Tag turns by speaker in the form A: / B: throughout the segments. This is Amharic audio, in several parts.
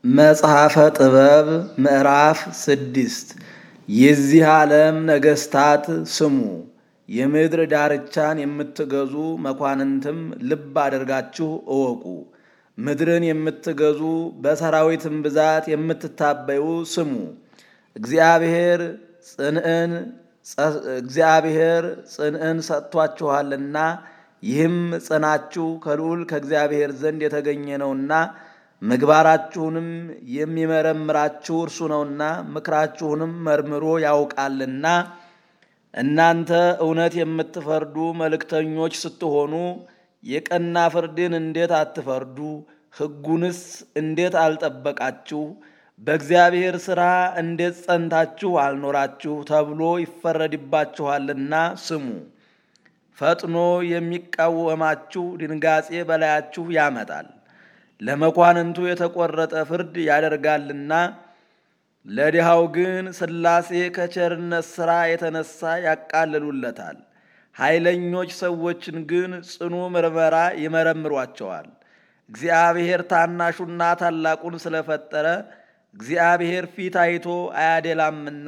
A: መጽሐፈ ጥበብ ምዕራፍ 6 የዚህ ዓለም ነገሥታት ስሙ። የምድር ዳርቻን የምትገዙ መኳንንትም ልብ አድርጋችሁ እወቁ። ምድርን የምትገዙ በሰራዊትም ብዛት የምትታበዩ ስሙ። እግዚአብሔር ጽንዕን ሰጥቷችኋልና ይህም ጽናችሁ ከልዑል ከእግዚአብሔር ዘንድ የተገኘ ነውና ምግባራችሁንም የሚመረምራችሁ እርሱ ነውና ምክራችሁንም መርምሮ ያውቃልና። እናንተ እውነት የምትፈርዱ መልእክተኞች ስትሆኑ የቀና ፍርድን እንዴት አትፈርዱ? ሕጉንስ እንዴት አልጠበቃችሁ? በእግዚአብሔር ሥራ እንዴት ጸንታችሁ አልኖራችሁ? ተብሎ ይፈረድባችኋልና ስሙ። ፈጥኖ የሚቃወማችሁ ድንጋጼ በላያችሁ ያመጣል። ለመኳንንቱ የተቆረጠ ፍርድ ያደርጋልና ለድሃው ግን ሥላሴ ከቸርነት ሥራ የተነሳ ያቃልሉለታል። ኃይለኞች ሰዎችን ግን ጽኑ ምርመራ ይመረምሯቸዋል። እግዚአብሔር ታናሹና ታላቁን ስለፈጠረ እግዚአብሔር ፊት አይቶ አያደላምና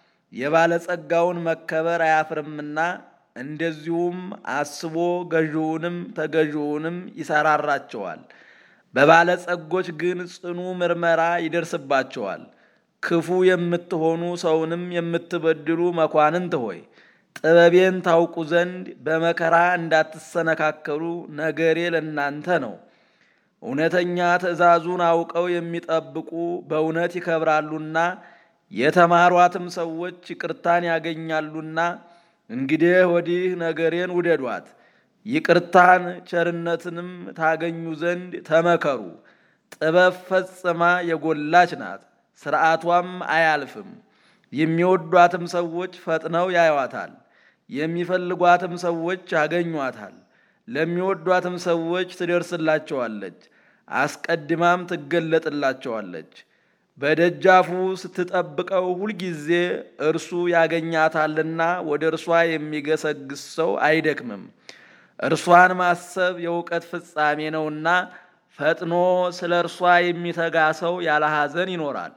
A: የባለጸጋውን መከበር አያፍርምና እንደዚሁም አስቦ ገዢውንም ተገዢውንም ይሰራራቸዋል። በባለጸጎች ግን ጽኑ ምርመራ ይደርስባቸዋል። ክፉ የምትሆኑ ሰውንም የምትበድሉ መኳንንት ሆይ ጥበቤን ታውቁ ዘንድ በመከራ እንዳትሰነካከሉ ነገሬ ለእናንተ ነው። እውነተኛ ትእዛዙን አውቀው የሚጠብቁ በእውነት ይከብራሉና የተማሯትም ሰዎች ይቅርታን ያገኛሉና እንግዲህ ወዲህ ነገሬን ውደዷት። ይቅርታን ቸርነትንም ታገኙ ዘንድ ተመከሩ። ጥበብ ፈጽማ የጎላች ናት፣ ሥርዓቷም አያልፍም። የሚወዷትም ሰዎች ፈጥነው ያዩዋታል፣ የሚፈልጓትም ሰዎች ያገኟታል። ለሚወዷትም ሰዎች ትደርስላቸዋለች፣ አስቀድማም ትገለጥላቸዋለች። በደጃፉ ስትጠብቀው ሁልጊዜ እርሱ ያገኛታልና ወደ እርሷ የሚገሰግስ ሰው አይደክምም። እርሷን ማሰብ የእውቀት ፍጻሜ ነውና ፈጥኖ ስለ እርሷ የሚተጋ ሰው ያለ ሐዘን ይኖራል።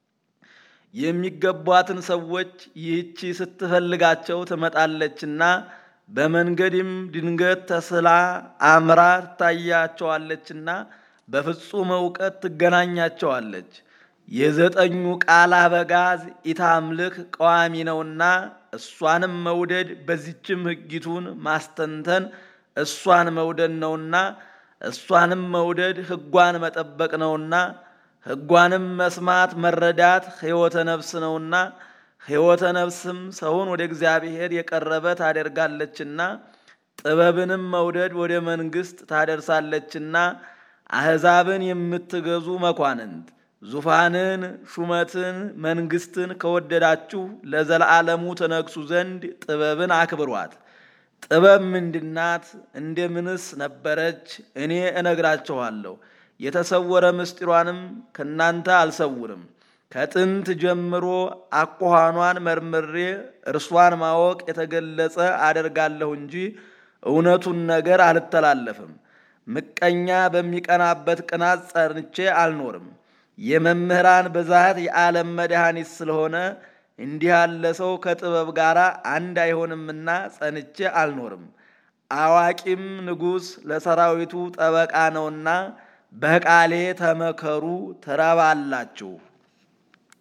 A: የሚገቧትን ሰዎች ይህቺ ስትፈልጋቸው ትመጣለችና በመንገድም ድንገት ተስላ አምራ ትታያቸዋለችና በፍጹም እውቀት ትገናኛቸዋለች። የዘጠኙ ቃል አበጋዝ ኢታምልክ ቀዋሚ ነውና እሷንም መውደድ በዚችም ሕጊቱን ማስተንተን እሷን መውደድ ነውና እሷንም መውደድ ሕጓን መጠበቅ ነውና ሕጓንም መስማት መረዳት ሕይወተ ነፍስ ነውና ሕይወተ ነፍስም ሰውን ወደ እግዚአብሔር የቀረበ ታደርጋለችና ጥበብንም መውደድ ወደ መንግሥት ታደርሳለችና። አሕዛብን የምትገዙ መኳንንት ዙፋንን፣ ሹመትን፣ መንግሥትን ከወደዳችሁ ለዘላለሙ ተነግሱ ዘንድ ጥበብን አክብሯት። ጥበብ ምንድናት? እንደምንስ ነበረች? እኔ እነግራችኋለሁ። የተሰወረ ምስጢሯንም ከእናንተ አልሰውርም። ከጥንት ጀምሮ አኳኋኗን መርምሬ እርሷን ማወቅ የተገለጸ አደርጋለሁ እንጂ እውነቱን ነገር አልተላለፍም። ምቀኛ በሚቀናበት ቅናት ጸንቼ አልኖርም። የመምህራን ብዛት የዓለም መድኃኒት ስለሆነ እንዲህ ያለ ሰው ከጥበብ ጋር አንድ አይሆንምና ጸንቼ አልኖርም። አዋቂም ንጉሥ ለሰራዊቱ ጠበቃ ነውና በቃሌ ተመከሩ ትረባላችሁ።